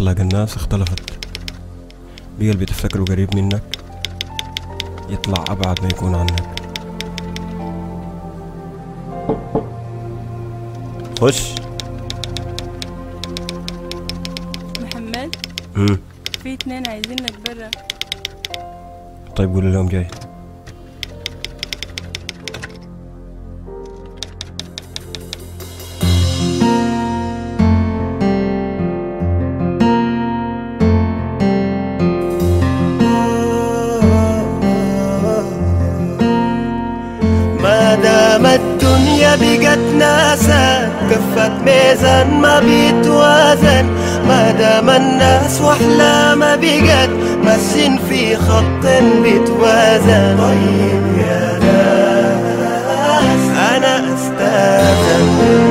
أخلاق الناس اختلفت، بقى اللي بتفتكره قريب منك يطلع أبعد ما يكون عنك. خش. محمد، في 2 عايزينك برا. طيب قول لهم جاي. ما دام الدنيا بقت ناسا كفت ميزان ما بيتوازن، ما دام الناس واحلامها بقت ماشيين في خط بيتوازن. طيب يا ناس انا استاذن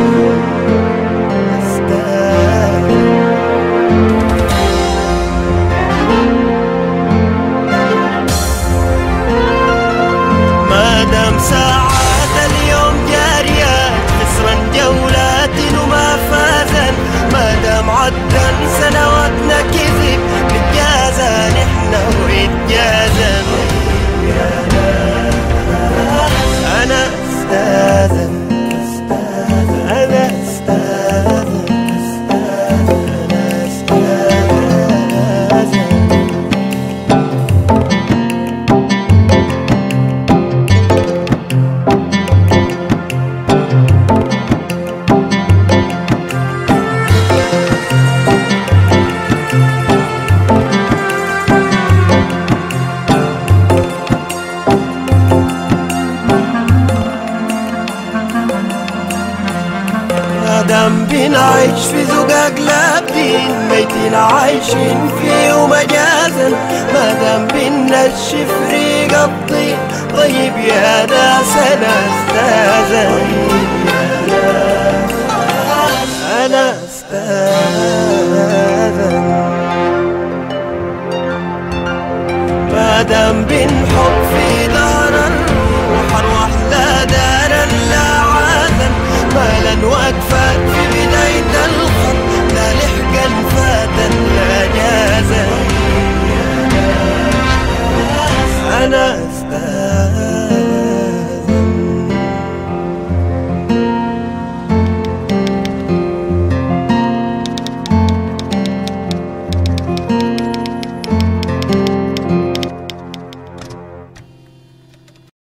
ما دام ساعات اليوم جارية خسرا جولات وما فازن، ما دام عدن سنواتنا كذب نتجازى نحن وإتجازن. يا ناس أنا أستاذن أنا أستاذن أنا أستاذن. مادام بنعيش في زقاق لابدين ميتين عايشين فيه مجازا، مادام بنشف ريق الطين طيب يا ناس انا استاذن.